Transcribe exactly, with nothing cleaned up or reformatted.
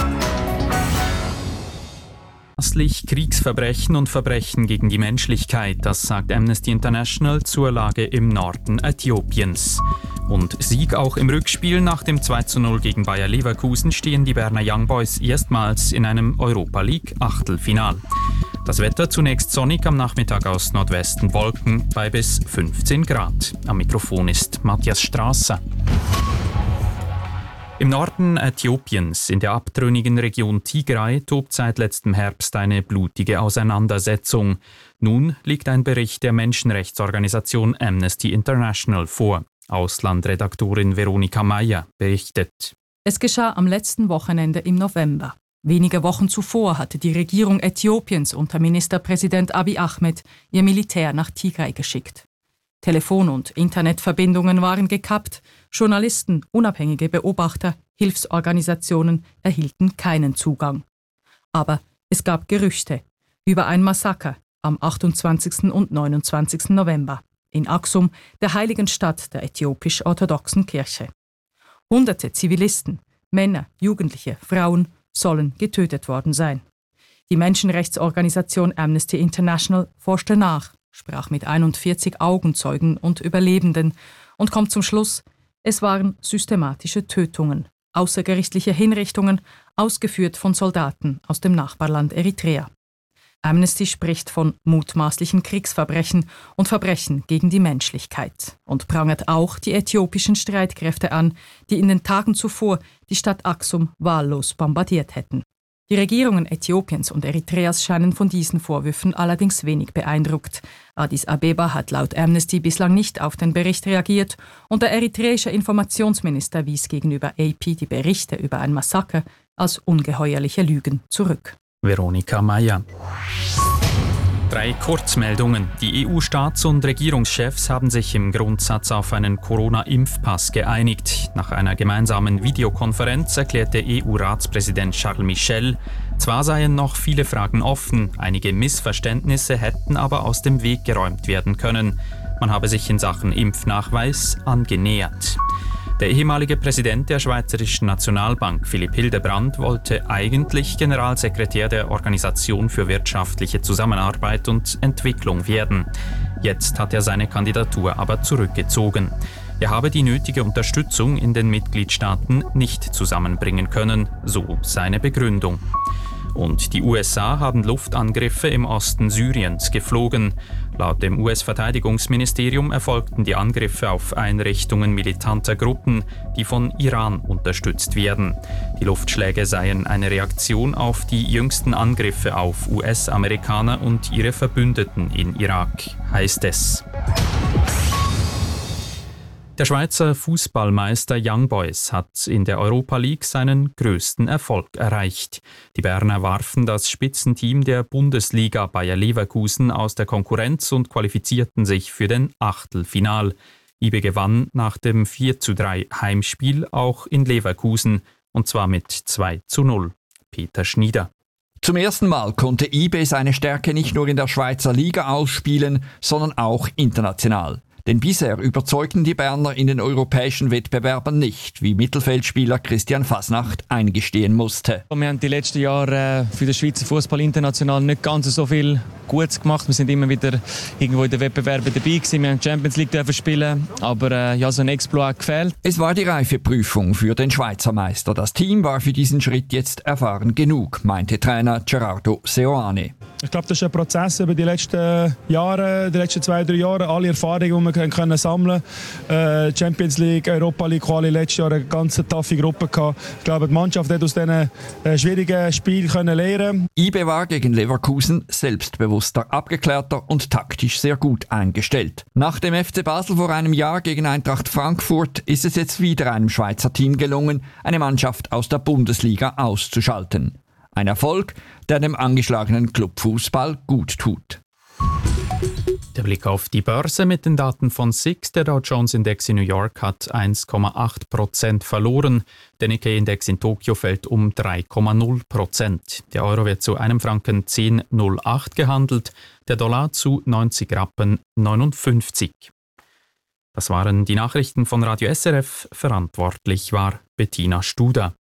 Kriegsverbrechen und Verbrechen gegen die Menschlichkeit, das sagt Amnesty International zur Lage im Norden Äthiopiens. Und Sieg auch im Rückspiel. Nach dem zwei zu null gegen Bayer Leverkusen stehen die Berner Young Boys erstmals in einem Europa League Achtelfinal. Das Wetter zunächst sonnig, am Nachmittag aus Nordwesten Wolken bei bis fünfzehn Grad. Am Mikrofon ist Matthias Strasser. Im Norden Äthiopiens, in der abtrünnigen Region Tigray, tobt seit letztem Herbst eine blutige Auseinandersetzung. Nun liegt ein Bericht der Menschenrechtsorganisation Amnesty International vor. Auslandredaktorin Veronika Meyer berichtet. Es geschah am letzten Wochenende im November. Wenige Wochen zuvor hatte die Regierung Äthiopiens unter Ministerpräsident Abiy Ahmed ihr Militär nach Tigray geschickt. Telefon- und Internetverbindungen waren gekappt, Journalisten, unabhängige Beobachter, Hilfsorganisationen erhielten keinen Zugang. Aber es gab Gerüchte über ein Massaker am achtundzwanzigsten und neunundzwanzigsten November in Aksum, der heiligen Stadt der äthiopisch-orthodoxen Kirche. Hunderte Zivilisten, Männer, Jugendliche, Frauen sollen getötet worden sein. Die Menschenrechtsorganisation Amnesty International forschte nach, sprach mit einundvierzig Augenzeugen und Überlebenden und kommt zum Schluss, es waren systematische Tötungen, außergerichtliche Hinrichtungen, ausgeführt von Soldaten aus dem Nachbarland Eritrea. Amnesty spricht von mutmaßlichen Kriegsverbrechen und Verbrechen gegen die Menschlichkeit und prangert auch die äthiopischen Streitkräfte an, die in den Tagen zuvor die Stadt Aksum wahllos bombardiert hätten. Die Regierungen Äthiopiens und Eritreas scheinen von diesen Vorwürfen allerdings wenig beeindruckt. Addis Abeba hat laut Amnesty bislang nicht auf den Bericht reagiert und der eritreische Informationsminister wies gegenüber A P die Berichte über ein Massaker als ungeheuerliche Lügen zurück. Veronika Meyer. Drei Kurzmeldungen. Die E U-Staats- und Regierungschefs haben sich im Grundsatz auf einen Corona-Impfpass geeinigt. Nach einer gemeinsamen Videokonferenz erklärte E U-Ratspräsident Charles Michel, zwar seien noch viele Fragen offen, einige Missverständnisse hätten aber aus dem Weg geräumt werden können. Man habe sich in Sachen Impfnachweis angenähert. Der ehemalige Präsident der Schweizerischen Nationalbank, Philipp Hildebrand, wollte eigentlich Generalsekretär der Organisation für wirtschaftliche Zusammenarbeit und Entwicklung werden. Jetzt hat er seine Kandidatur aber zurückgezogen. Er habe die nötige Unterstützung in den Mitgliedstaaten nicht zusammenbringen können, so seine Begründung. Und die U S A haben Luftangriffe im Osten Syriens geflogen. Laut dem U S-Verteidigungsministerium erfolgten die Angriffe auf Einrichtungen militanter Gruppen, die von Iran unterstützt werden. Die Luftschläge seien eine Reaktion auf die jüngsten Angriffe auf U S-Amerikaner und ihre Verbündeten in Irak, heißt es. Der Schweizer Fußballmeister Young Boys hat in der Europa League seinen größten Erfolg erreicht. Die Berner warfen das Spitzenteam der Bundesliga Bayer Leverkusen aus der Konkurrenz und qualifizierten sich für den Achtelfinal. I B gewann nach dem vier zu drei Heimspiel auch in Leverkusen, und zwar mit zwei zu null. Peter Schnieder. Zum ersten Mal konnte I B seine Stärke nicht nur in der Schweizer Liga ausspielen, sondern auch international. Denn bisher überzeugten die Berner in den europäischen Wettbewerben nicht, wie Mittelfeldspieler Christian Fasnacht eingestehen musste. Wir haben die letzten Jahre für den Schweizer Fußball international nicht ganz so viel Gutes gemacht. Wir sind immer wieder irgendwo in den Wettbewerben dabei gewesen. Wir haben die Champions League dürfen spielen, aber äh, ja, so ein Exploit hat gefehlt. Es war die Reifeprüfung für den Schweizer Meister. Das Team war für diesen Schritt jetzt erfahren genug, meinte Trainer Gerardo Seoane. Ich glaube, das ist ein Prozess über die letzten Jahre, die letzten zwei, drei Jahre, alle Erfahrungen, die wir können sammeln können. Äh, Champions League, Europa League, Quali letztes Jahr eine ganz taffe Gruppe gehabt. Ich glaube, die Mannschaft hat aus diesen äh, schwierigen Spielen können lernen. I B war gegen Leverkusen selbstbewusster, abgeklärter und taktisch sehr gut eingestellt. Nach dem F C Basel vor einem Jahr gegen Eintracht Frankfurt ist es jetzt wieder einem Schweizer Team gelungen, eine Mannschaft aus der Bundesliga auszuschalten. Ein Erfolg, der dem angeschlagenen Clubfußball gut tut. Der Blick auf die Börse mit den Daten von S I X. Der Dow Jones Index in New York hat eins Komma acht Prozent verloren. Der Nikkei Index in Tokio fällt um drei Komma null Prozent. Der Euro wird zu einem Franken zehn Komma null acht gehandelt, der Dollar zu neunzig Rappen neunundfünfzig. Das waren die Nachrichten von Radio S R F. Verantwortlich war Bettina Studer.